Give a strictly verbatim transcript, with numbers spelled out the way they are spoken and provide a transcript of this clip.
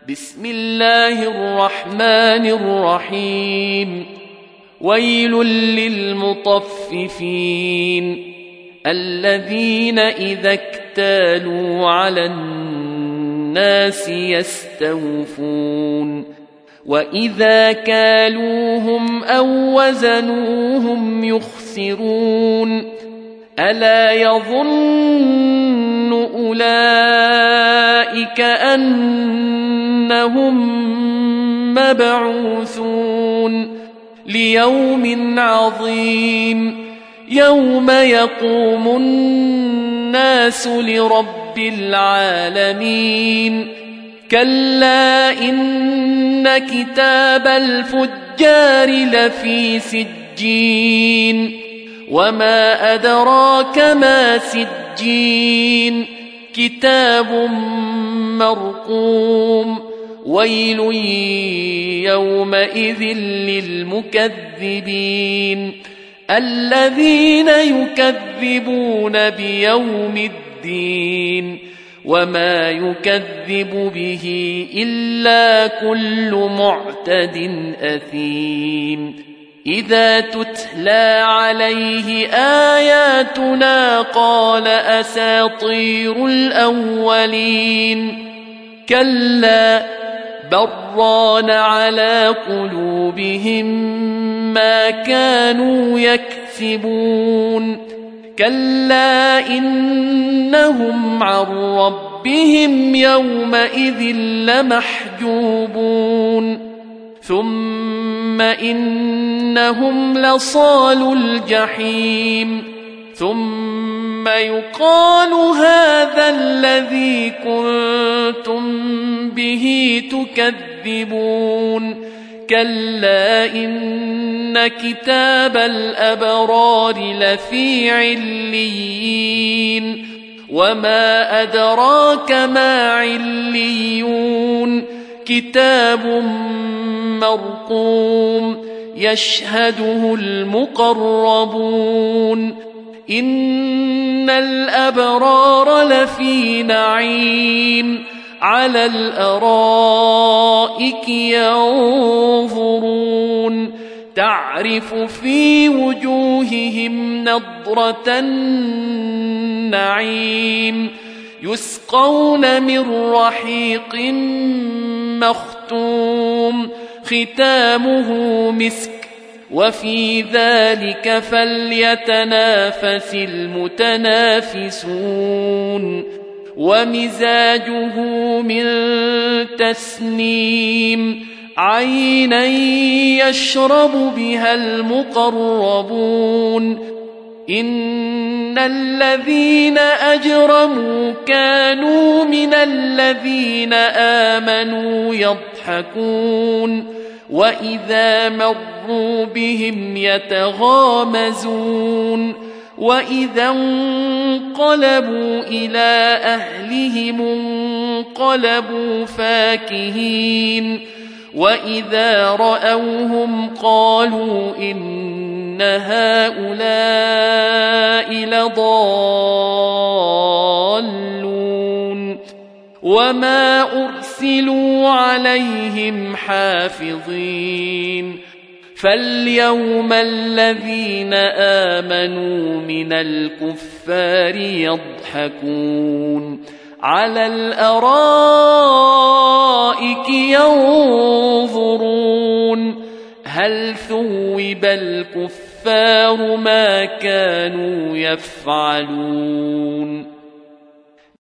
بسم الله الرحمن الرحيم ويل للمطففين الذين إذا اكتالوا على الناس يستوفون وإذا كالوهم أو وزنوهم يخسرون ألا يظن أولئك أنهم مبعوثون ليوم عظيم يوم يقوم الناس لرب العالمين كلا إن كتاب الفجار لفي سجين وما أدراك ما سجين كتاب مرقوم ويل يومئذ للمكذبين الذين يكذبون بيوم الدين وما يكذب به إلا كل معتد أثيم إذا تتلى عليه آياتنا قال أساطير الأولين كلا بران على قلوبهم ما كانوا يكسبون كلا إنهم عن ربهم يومئذ لمحجوبون ثم إنهم لصالو الجحيم ثم يقال هذا الذي كنتم به تكذبون كلا إن كتاب الأبرار لفي عليين وما أدراك ما عليون كتاب مرقوم يشهده المقربون إن الأبرار لفي نعيم على الأرائك ينظرون تعرف في وجوههم نضرة النعيم يسقون من رحيق مختوم ختامه مسك وفي ذلك فليتنافس المتنافسون ومزاجه من تسنيم عينا يشرب بها المقربون إن الذين أجرموا كانوا من الذين آمنوا يضحكون وإذا مروا بهم يتغامزون وإذا انقلبوا إلى أهلهم انقلبوا فاكهين وإذا رأوهم قالوا إن هؤلاء لضالون وما أرسلوا عليهم حافظين فاليوم الذين آمنوا من الكفار يضحكون على الأرائك ينظرون هل ثوب الكفار ما كانوا يفعلون